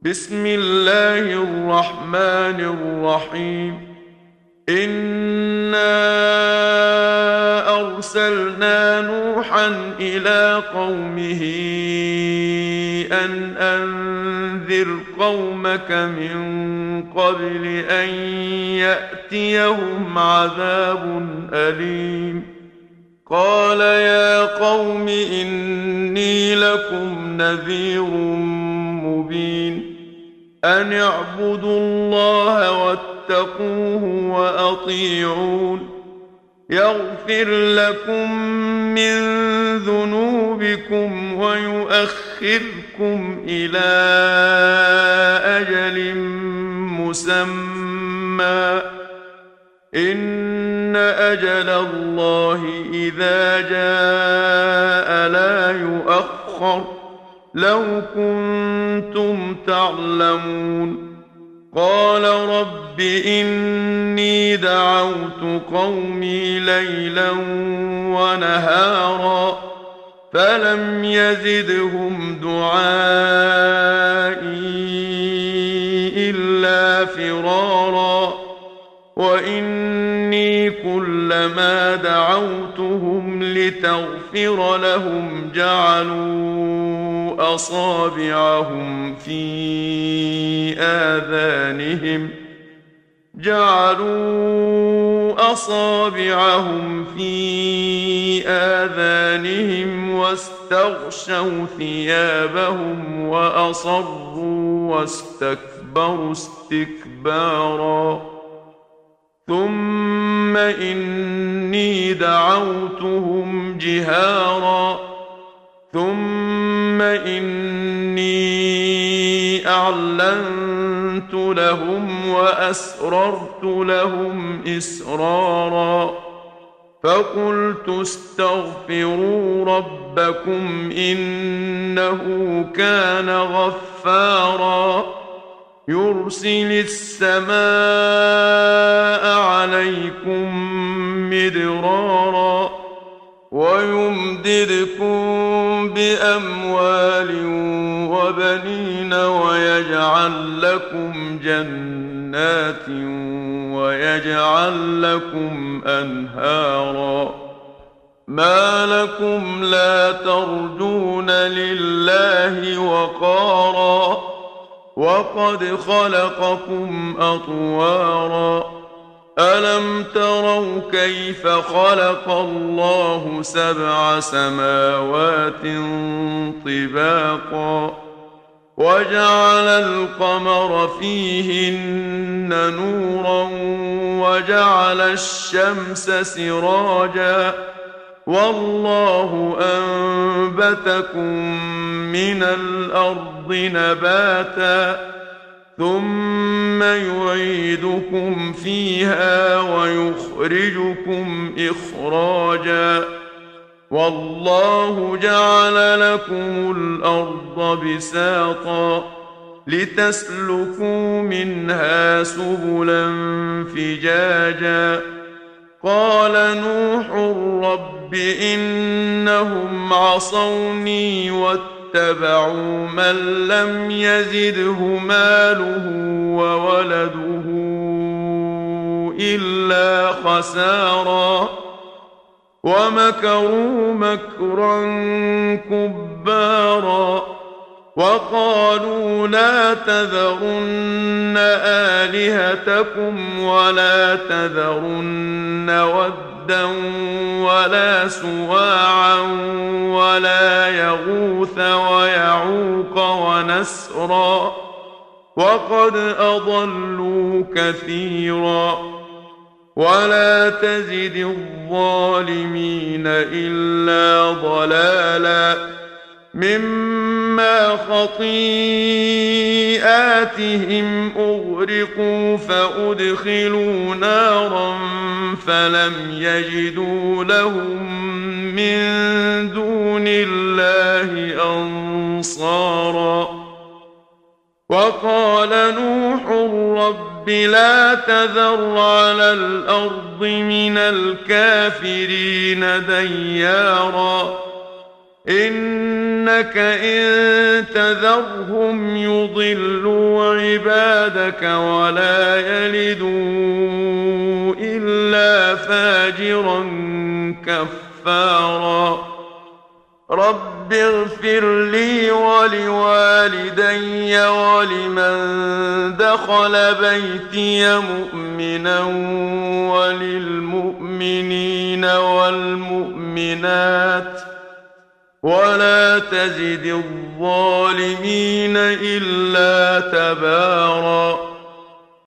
بسم الله الرحمن الرحيم. إنا أرسلنا نوحا إلى قومه أن أنذر قومك من قبل أن يأتيهم عذاب أليم. قال يا قوم إني لكم نذير مبين. أن اعبدوا الله واتقوه وأطيعون. يغفر لكم من ذنوبكم ويؤخركم إلى أجل مسمى. إن أجل الله إذا جاء لا يؤخر لو كنتم تعلمون. قال رب إني دعوت قومي ليلا ونهارا فلم يزدهم دعائي إلا فرارا. وإني كلما دعوتهم لتغفر لهم جعلوا أصابعهم في آذانهم واستغشوا ثيابهم وأصروا واستكبروا استكبارا. ثم إني دعوتهم جهارا ثم إني أعلنت لهم وأسررت لهم إسرارا. فقلت استغفروا ربكم إنه كان غفارا يرسل السماء عليكم مدرارا ويمددكم بأموال وبنين ويجعل لكم جنات ويجعل لكم أنهارا. ما لكم لا ترجون لله وقارا وقد خلقكم أطوارا. ألم تروا كيف خلق الله 7 سماوات طباقا وجعل القمر فيهن نورا وجعل الشمس سراجا والله أنبتكم من الأرض نباتا ثم يعيدكم فيها ويخرجكم إخراجا. والله جعل لكم الأرض بساطا لتسلكوا منها سبلا فجاجا. قال نوح رب إنهم عصوني واتبعوا من لم يزده ماله وولده إلا خسارا ومكروا مكرا كبارا. وقالوا لا تذرن آلهتكم ولا تذرن ودا ولا سواعا ولا يغوث ويعوق ونسرا وقد أضلوا كثيرا. ولا تزد الظالمين إلا ضلالا مما خطيئاتهم أغرقوا فأدخلوا نارا فلم يجدوا لهم من دون الله أنصارا. وقال نوح رب لا تذر على الأرض من الكافرين ديارا إنك إن تذرهم يضلوا عبادك ولا يلدوا إلا فاجرا كفارا رب اغفر لي ولوالدي ولمن دخل بيتي مؤمنا وللمؤمنين والمؤمنات ولا تزد الظالمين إلا تباراً